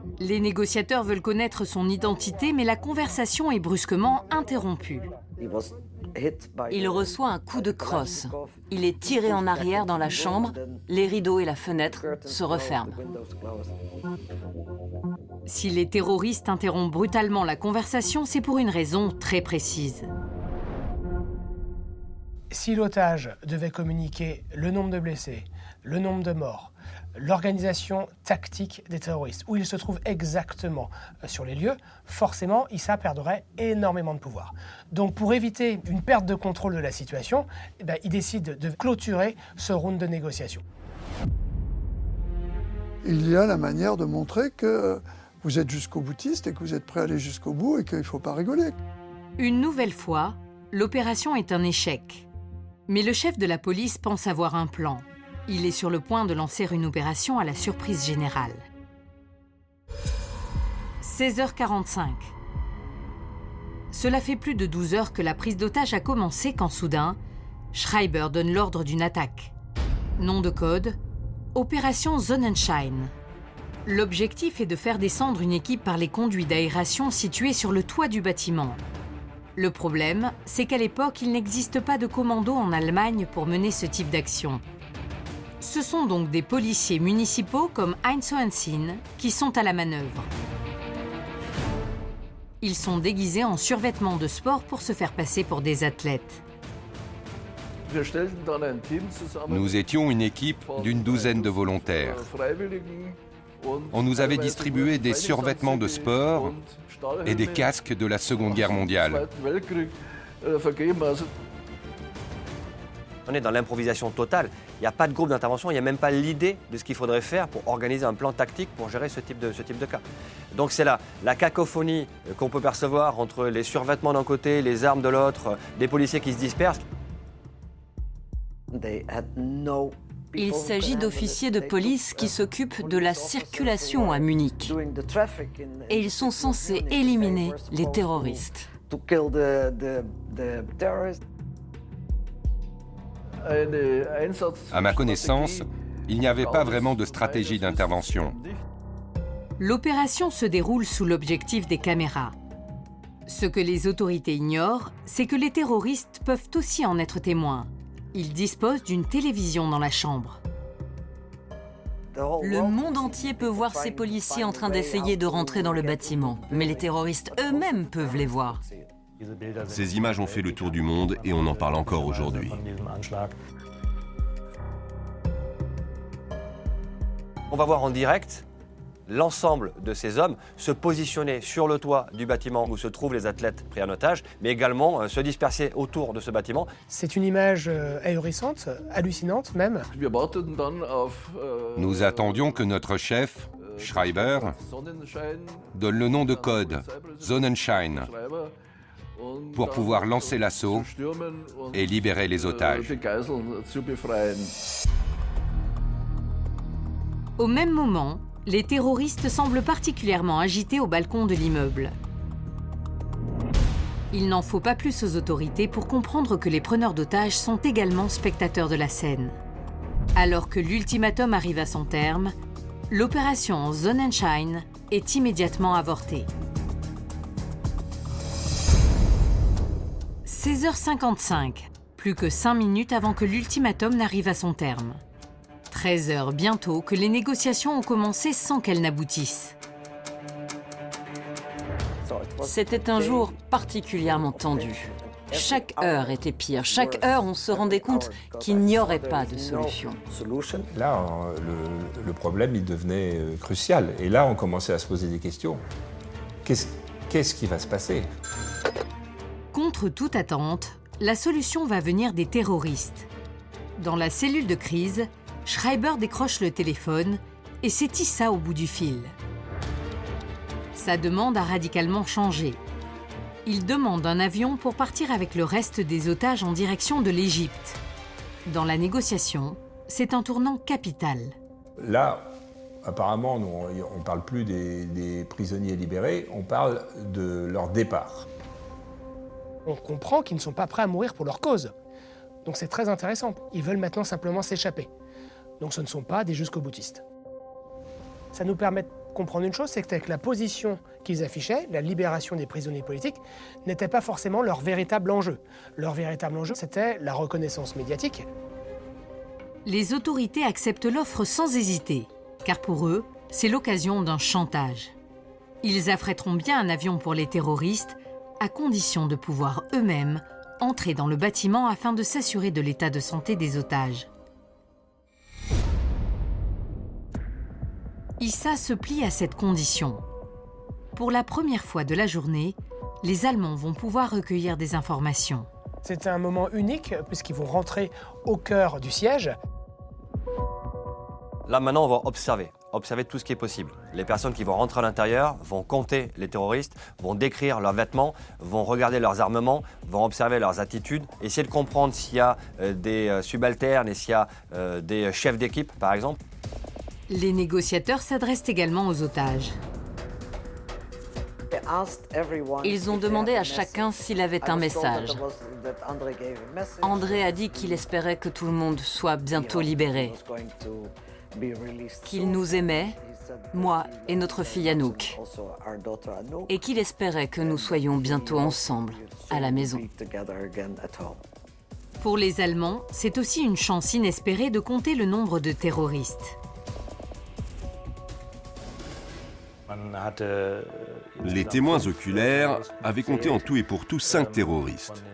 Les négociateurs veulent connaître son identité, mais la conversation est brusquement interrompue. Il reçoit un coup de crosse. Il est tiré en arrière dans la chambre, les rideaux et la fenêtre se referment. Si les terroristes interrompent brutalement la conversation, c'est pour une raison très précise. Si l'otage devait communiquer le nombre de blessés, le nombre de morts, l'organisation tactique des terroristes, où ils se trouvent exactement sur les lieux, forcément, Issa perdrait énormément de pouvoir. Donc pour éviter une perte de contrôle de la situation, il décide de clôturer ce round de négociation. Il y a la manière de montrer que vous êtes jusqu'au boutiste et que vous êtes prêt à aller jusqu'au bout et qu'il ne faut pas rigoler. Une nouvelle fois, l'opération est un échec. Mais le chef de la police pense avoir un plan. Il est sur le point de lancer une opération à la surprise générale. 16h45. Cela fait plus de 12 heures que la prise d'otage a commencé quand soudain, Schreiber donne l'ordre d'une attaque. Nom de code, Opération Sonnenschein. L'objectif est de faire descendre une équipe par les conduits d'aération situés sur le toit du bâtiment. Le problème, c'est qu'à l'époque, il n'existe pas de commando en Allemagne pour mener ce type d'action. Ce sont donc des policiers municipaux comme Heinz Hohensin qui sont à la manœuvre. Ils sont déguisés en survêtements de sport pour se faire passer pour des athlètes. Nous étions une équipe d'une douzaine de volontaires. On nous avait distribué des survêtements de sport et des casques de la Seconde Guerre mondiale. On est dans l'improvisation totale. Il n'y a pas de groupe d'intervention, il n'y a même pas l'idée de ce qu'il faudrait faire pour organiser un plan tactique pour gérer ce type de cas. Donc c'est là la cacophonie qu'on peut percevoir entre les survêtements d'un côté, les armes de l'autre, des policiers qui se dispersent. Il s'agit d'officiers de police qui s'occupent de la circulation à Munich. Et ils sont censés éliminer les terroristes. À ma connaissance, il n'y avait pas vraiment de stratégie d'intervention. L'opération se déroule sous l'objectif des caméras. Ce que les autorités ignorent, c'est que les terroristes peuvent aussi en être témoins. Ils disposent d'une télévision dans la chambre. Le monde entier peut voir ces policiers en train d'essayer de rentrer dans le bâtiment, mais les terroristes eux-mêmes peuvent les voir. Ces images ont fait le tour du monde et on en parle encore aujourd'hui. On va voir en direct l'ensemble de ces hommes se positionner sur le toit du bâtiment où se trouvent les athlètes pris en otage, mais également se disperser autour de ce bâtiment. C'est une image ahurissante, hallucinante même. Nous attendions que notre chef, Schreiber, donne le nom de code, Sonnenschein, pour pouvoir lancer l'assaut et libérer les otages. Au même moment, les terroristes semblent particulièrement agités au balcon de l'immeuble. Il n'en faut pas plus aux autorités pour comprendre que les preneurs d'otages sont également spectateurs de la scène. Alors que l'ultimatum arrive à son terme, l'opération Sonnenschein est immédiatement avortée. 16h55, plus que 5 minutes avant que l'ultimatum n'arrive à son terme. 13 heures bientôt que les négociations ont commencé sans qu'elles n'aboutissent. C'était un jour particulièrement tendu. Chaque heure était pire. Chaque heure, on se rendait compte qu'il n'y aurait pas de solution. Là, le problème, il devenait crucial. Et là, on commençait à se poser des questions. Qu'est-ce qui va se passer ? Contre toute attente, la solution va venir des terroristes. Dans la cellule de crise, Schreiber décroche le téléphone et c'est Issa au bout du fil. Sa demande a radicalement changé. Il demande un avion pour partir avec le reste des otages en direction de l'Égypte. Dans la négociation, c'est un tournant capital. Là, apparemment, on ne parle plus des prisonniers libérés, on parle de leur départ. On comprend qu'ils ne sont pas prêts à mourir pour leur cause. Donc c'est très intéressant. Ils veulent maintenant simplement s'échapper. Donc ce ne sont pas des jusqu'au-boutistes. Ça nous permet comprendre une chose, c'est que la position qu'ils affichaient, la libération des prisonniers politiques, n'était pas forcément leur véritable enjeu. Leur véritable enjeu, c'était la reconnaissance médiatique. Les autorités acceptent l'offre sans hésiter, car pour eux, c'est l'occasion d'un chantage. Ils affrèteront bien un avion pour les terroristes, à condition de pouvoir eux-mêmes entrer dans le bâtiment afin de s'assurer de l'état de santé des otages. Issa se plie à cette condition. Pour la première fois de la journée, les Allemands vont pouvoir recueillir des informations. C'était un moment unique puisqu'ils vont rentrer au cœur du siège. Là maintenant on va observer tout ce qui est possible. Les personnes qui vont rentrer à l'intérieur vont compter les terroristes, vont décrire leurs vêtements, vont regarder leurs armements, vont observer leurs attitudes, essayer de comprendre s'il y a des subalternes et s'il y a des chefs d'équipe par exemple. Les négociateurs s'adressent également aux otages. Ils ont demandé à chacun s'il avait un message. André a dit qu'il espérait que tout le monde soit bientôt libéré, qu'il nous aimait, moi et notre fille Anouk, et qu'il espérait que nous soyons bientôt ensemble à la maison. Pour les Allemands, c'est aussi une chance inespérée de compter le nombre de terroristes. Les témoins oculaires avaient compté en tout et pour tout 5 terroristes.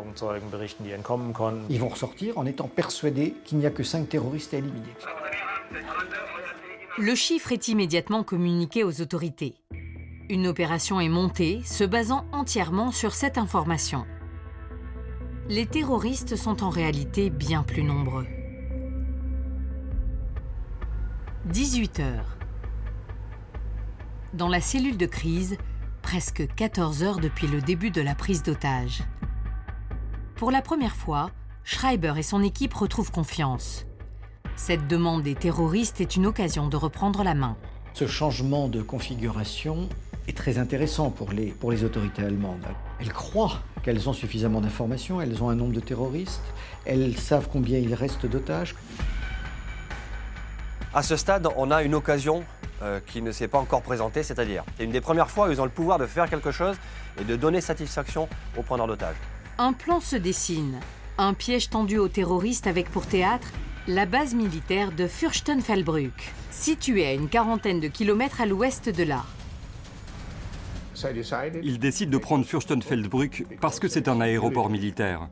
Ils vont ressortir en étant persuadés qu'il n'y a que 5 terroristes à éliminer. Le chiffre est immédiatement communiqué aux autorités. Une opération est montée, se basant entièrement sur cette information. Les terroristes sont en réalité bien plus nombreux. 18 heures. Dans la cellule de crise, presque 14 heures depuis le début de la prise d'otage. Pour la première fois, Schreiber et son équipe retrouvent confiance. Cette demande des terroristes est une occasion de reprendre la main. Ce changement de configuration est très intéressant pour les autorités allemandes. Elles croient qu'elles ont suffisamment d'informations, elles ont un nombre de terroristes, elles savent combien il reste d'otages. À ce stade, on a une occasion qui ne s'est pas encore présentée, c'est-à-dire c'est une des premières fois où ils ont le pouvoir de faire quelque chose et de donner satisfaction aux preneurs d'otages. Un plan se dessine, un piège tendu aux terroristes avec pour théâtre la base militaire de Fürstenfeldbruck, située à une quarantaine de kilomètres à l'ouest de là. Ils décident de prendre Fürstenfeldbruck parce que c'est un aéroport militaire.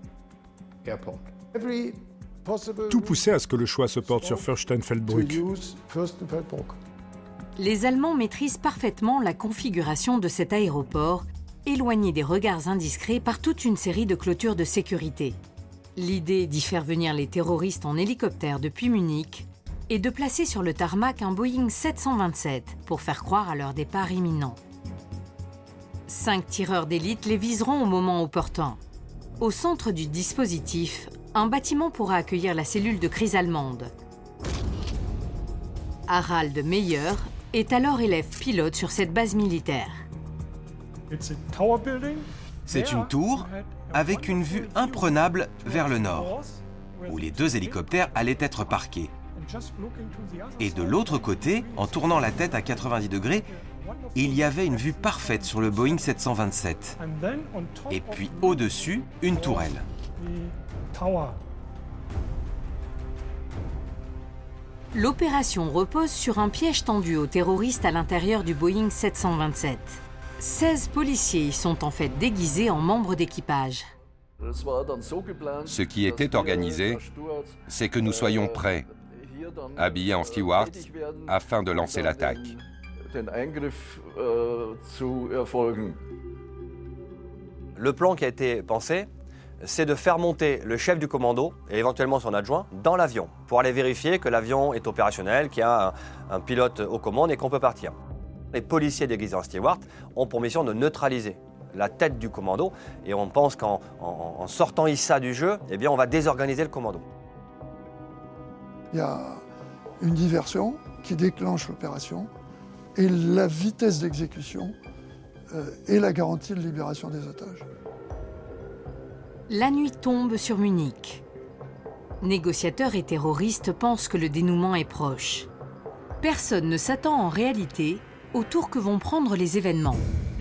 Tout poussait à ce que le choix se porte sur Fürstenfeldbruck. Les Allemands maîtrisent parfaitement la configuration de cet aéroport, éloigné des regards indiscrets par toute une série de clôtures de sécurité. L'idée d'y faire venir les terroristes en hélicoptère depuis Munich est de placer sur le tarmac un Boeing 727 pour faire croire à leur départ imminent. 5 tireurs d'élite les viseront au moment opportun. Au centre du dispositif, un bâtiment pourra accueillir la cellule de crise allemande. Harald Meyer est alors élève pilote sur cette base militaire. C'est une tour avec une vue imprenable vers le nord, où les 2 hélicoptères allaient être parqués. Et de l'autre côté, en tournant la tête à 90 degrés, il y avait une vue parfaite sur le Boeing 727. Et puis au-dessus, une tourelle. L'opération repose sur un piège tendu aux terroristes à l'intérieur du Boeing 727. 16 policiers y sont en fait déguisés en membres d'équipage. Ce qui était organisé, c'est que nous soyons prêts, habillés en stewards, afin de lancer l'attaque. Le plan qui a été pensé, c'est de faire monter le chef du commando et éventuellement son adjoint dans l'avion pour aller vérifier que l'avion est opérationnel, qu'il y a un pilote aux commandes et qu'on peut partir. Les policiers déguisés en steward ont pour mission de neutraliser la tête du commando et on pense qu'en sortant Issa du jeu, eh bien, on va désorganiser le commando. Il y a une diversion qui déclenche l'opération et la vitesse d'exécution et la garantie de libération des otages. La nuit tombe sur Munich. Négociateurs et terroristes pensent que le dénouement est proche. Personne ne s'attend en réalité au tour que vont prendre les événements.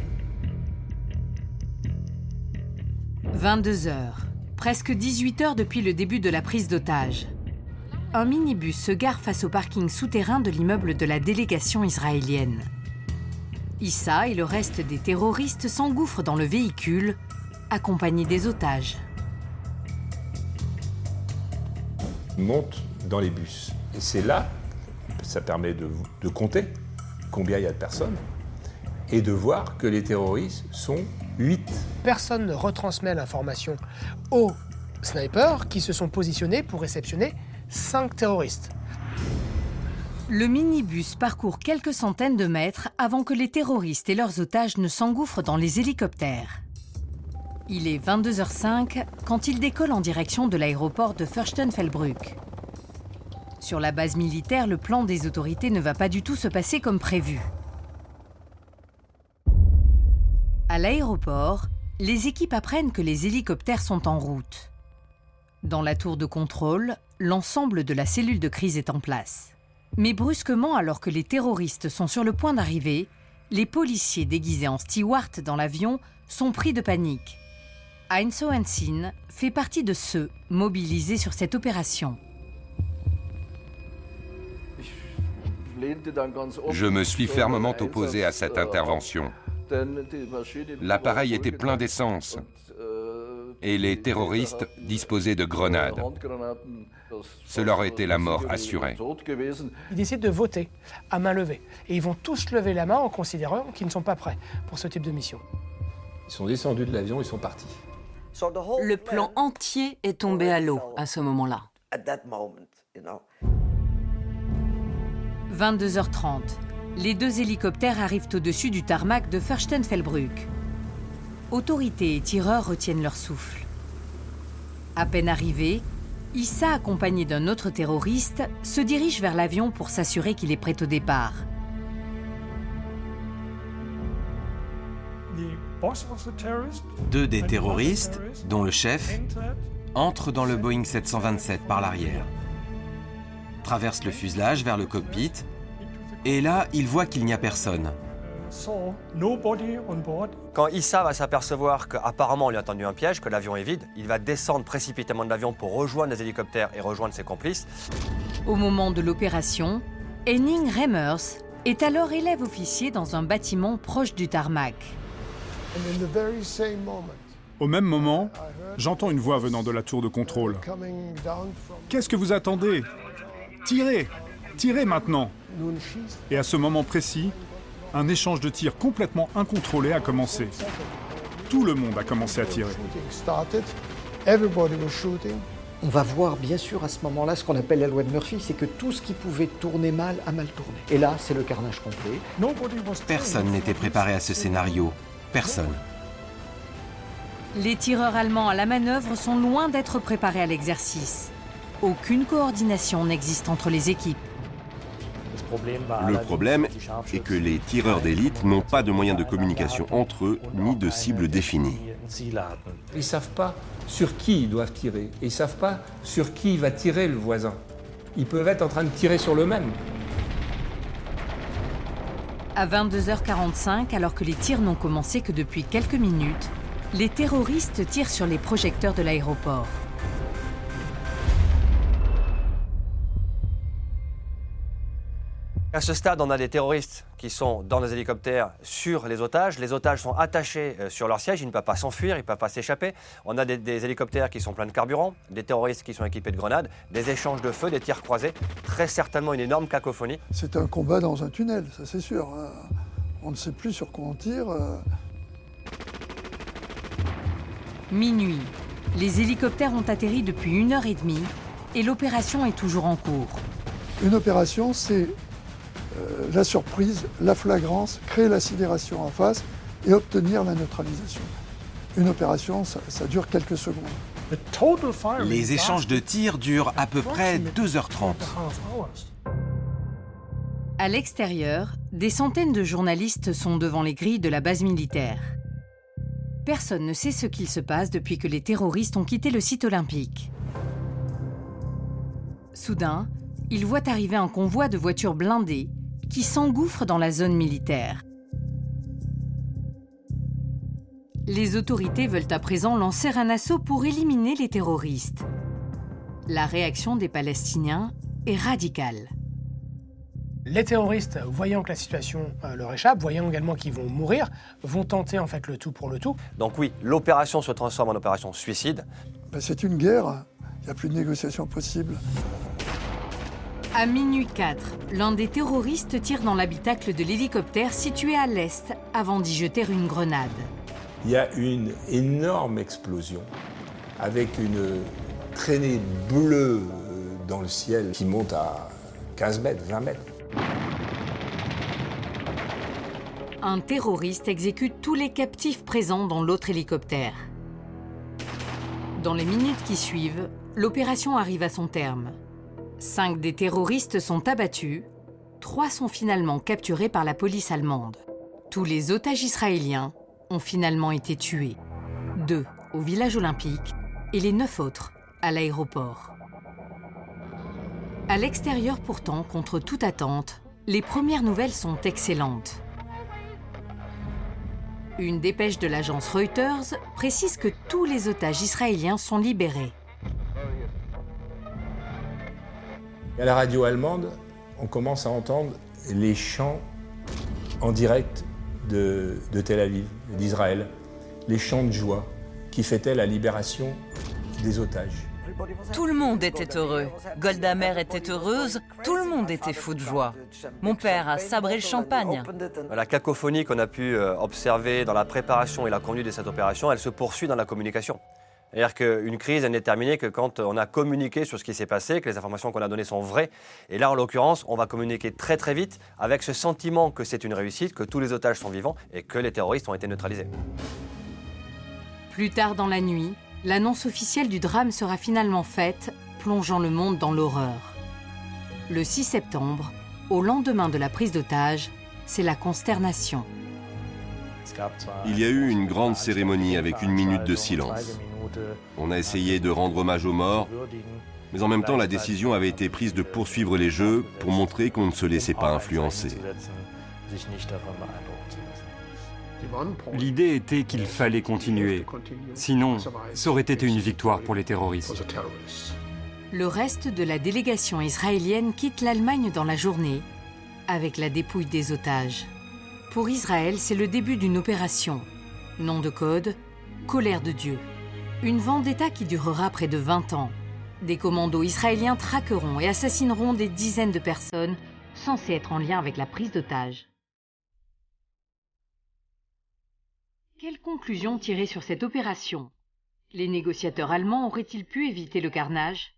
22 heures, presque 18 heures depuis le début de la prise d'otage. Un minibus se gare face au parking souterrain de l'immeuble de la délégation israélienne. Issa et le reste des terroristes s'engouffrent dans le véhicule, accompagnés des otages. Ils montent dans les bus. Et c'est là, ça permet de compter combien il y a de personnes et de voir que les terroristes sont 8. Personne ne retransmet l'information aux snipers qui se sont positionnés pour réceptionner 5 terroristes. Le minibus parcourt quelques centaines de mètres avant que les terroristes et leurs otages ne s'engouffrent dans les hélicoptères. Il est 22h05 quand ils décollent en direction de l'aéroport de Fürstenfeldbruck. Sur la base militaire, le plan des autorités ne va pas du tout se passer comme prévu. À l'aéroport, les équipes apprennent que les hélicoptères sont en route. Dans la tour de contrôle, l'ensemble de la cellule de crise est en place. Mais brusquement, alors que les terroristes sont sur le point d'arriver, les policiers déguisés en stewards dans l'avion sont pris de panique. Heinz Hohensin fait partie de ceux mobilisés sur cette opération. Je me suis fermement opposé à cette intervention. L'appareil était plein d'essence et les terroristes disposaient de grenades. Cela aurait été la mort assurée. Ils décident de voter à main levée. Et ils vont tous lever la main en considérant qu'ils ne sont pas prêts pour ce type de mission. Ils sont descendus de l'avion, ils sont partis. Le plan entier est tombé à l'eau à ce moment-là. 22h30. Les 2 hélicoptères arrivent au-dessus du tarmac de Fürstenfeldbruck. Autorités et tireurs retiennent leur souffle. À peine arrivé, Issa, accompagné d'un autre terroriste, se dirige vers l'avion pour s'assurer qu'il est prêt au départ. Deux des terroristes, dont le chef, entrent dans le Boeing 727 par l'arrière, traversent le fuselage vers le cockpit, et là, ils voient qu'il n'y a personne. Quand Issa va s'apercevoir qu'apparemment on lui a tendu un piège, que l'avion est vide, il va descendre précipitamment de l'avion pour rejoindre les hélicoptères et rejoindre ses complices. Au moment de l'opération, Henning Reimers est alors élève officier dans un bâtiment proche du tarmac. Au même moment, j'entends une voix venant de la tour de contrôle. « Qu'est-ce que vous attendez ? Tirez ! Tirez maintenant !» Et à ce moment précis, un échange de tirs complètement incontrôlé a commencé. Tout le monde a commencé à tirer. On va voir bien sûr à ce moment-là ce qu'on appelle la loi de Murphy, c'est que tout ce qui pouvait tourner mal a mal tourné. Et là, c'est le carnage complet. Personne n'était préparé à ce scénario. Personne. Les tireurs allemands à la manœuvre sont loin d'être préparés à l'exercice. Aucune coordination n'existe entre les équipes. Le problème est que les tireurs d'élite n'ont pas de moyens de communication entre eux, ni de cibles définies. Ils ne savent pas sur qui ils doivent tirer. Et ils ne savent pas sur qui va tirer le voisin. Ils peuvent être en train de tirer sur le même. À 22h45, alors que les tirs n'ont commencé que depuis quelques minutes, les terroristes tirent sur les projecteurs de l'aéroport. À ce stade, on a des terroristes qui sont dans des hélicoptères sur les otages. Les otages sont attachés sur leur siège, ils ne peuvent pas s'enfuir, ils ne peuvent pas s'échapper. On a des hélicoptères qui sont pleins de carburant, des terroristes qui sont équipés de grenades, des échanges de feu, des tirs croisés, très certainement une énorme cacophonie. C'est un combat dans un tunnel, ça c'est sûr. On ne sait plus sur quoi on tire. Minuit. Les hélicoptères ont atterri depuis 1h30 et l'opération est toujours en cours. Une opération, c'est la surprise, la flagrance, créer la sidération en face et obtenir la neutralisation. Une opération, ça dure quelques secondes. Les échanges de tirs durent à peu près 2h30. À l'extérieur, des centaines de journalistes sont devant les grilles de la base militaire. Personne ne sait ce qu'il se passe depuis que les terroristes ont quitté le site olympique. Soudain, ils voient arriver un convoi de voitures blindées qui s'engouffre dans la zone militaire. Les autorités veulent à présent lancer un assaut pour éliminer les terroristes. La réaction des Palestiniens est radicale. Les terroristes, voyant que la situation leur échappe, voyant également qu'ils vont mourir, vont tenter en fait le tout pour le tout. Donc oui, l'opération se transforme en opération suicide. C'est une guerre, il n'y a plus de négociation possible. À minuit 4, l'un des terroristes tire dans l'habitacle de l'hélicoptère situé à l'est avant d'y jeter une grenade. Il y a une énorme explosion avec une traînée bleue dans le ciel qui monte à 15 mètres, 20 mètres. Un terroriste exécute tous les captifs présents dans l'autre hélicoptère. Dans les minutes qui suivent, l'opération arrive à son terme. 5 des terroristes sont abattus, 3 sont finalement capturés par la police allemande. Tous les otages israéliens ont finalement été tués. 2 au village olympique et les 9 autres à l'aéroport. À l'extérieur pourtant, contre toute attente, les premières nouvelles sont excellentes. Une dépêche de l'agence Reuters précise que tous les otages israéliens sont libérés. À la radio allemande, on commence à entendre les chants en direct de Tel Aviv, d'Israël, les chants de joie qui fêtaient la libération des otages. Tout le monde était heureux. Golda Meir était heureuse, tout le monde était fou de joie. Mon père a sabré le champagne. La cacophonie qu'on a pu observer dans la préparation et la conduite de cette opération, elle se poursuit dans la communication. C'est-à-dire qu'une crise, elle n'est terminée que quand on a communiqué sur ce qui s'est passé, que les informations qu'on a données sont vraies. Et là, en l'occurrence, on va communiquer très très vite avec ce sentiment que c'est une réussite, que tous les otages sont vivants et que les terroristes ont été neutralisés. Plus tard dans la nuit, l'annonce officielle du drame sera finalement faite, plongeant le monde dans l'horreur. Le 6 septembre, au lendemain de la prise d'otage, c'est la consternation. Il y a eu une grande cérémonie avec 1 minute de silence. On a essayé de rendre hommage aux morts, mais en même temps la décision avait été prise de poursuivre les Jeux pour montrer qu'on ne se laissait pas influencer. L'idée était qu'il fallait continuer. Sinon, ça aurait été une victoire pour les terroristes. Le reste de la délégation israélienne quitte l'Allemagne dans la journée, avec la dépouille des otages. Pour Israël, c'est le début d'une opération. Nom de code, Colère de Dieu. Une vendetta qui durera près de 20 ans. Des commandos israéliens traqueront et assassineront des dizaines de personnes censées être en lien avec la prise d'otages. Quelle conclusion tirer sur cette opération? Les négociateurs allemands auraient-ils pu éviter le carnage?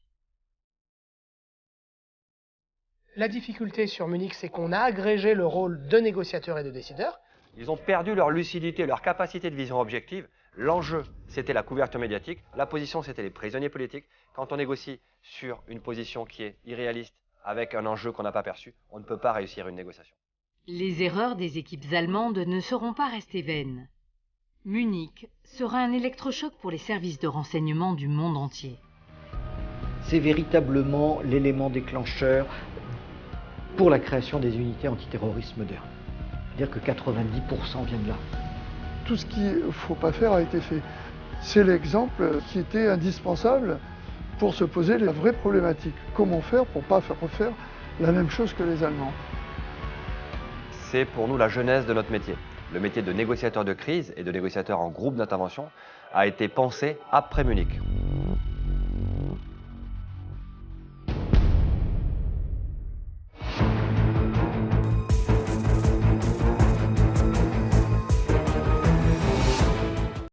La difficulté sur Munich, c'est qu'on a agrégé le rôle de négociateur et de décideur. Ils ont perdu leur lucidité, leur capacité de vision objective. L'enjeu, c'était la couverture médiatique. La position, c'était les prisonniers politiques. Quand on négocie sur une position qui est irréaliste, avec un enjeu qu'on n'a pas perçu, on ne peut pas réussir une négociation. Les erreurs des équipes allemandes ne seront pas restées vaines. Munich sera un électrochoc pour les services de renseignement du monde entier. C'est véritablement l'élément déclencheur pour la création des unités antiterroristes modernes. C'est-à-dire que 90% viennent de là. Tout ce qu'il ne faut pas faire a été fait. C'est l'exemple qui était indispensable pour se poser la vraie problématique. Comment faire pour ne pas faire refaire la même chose que les Allemands? C'est pour nous la genèse de notre métier. Le métier de négociateur de crise et de négociateur en groupe d'intervention a été pensé après Munich.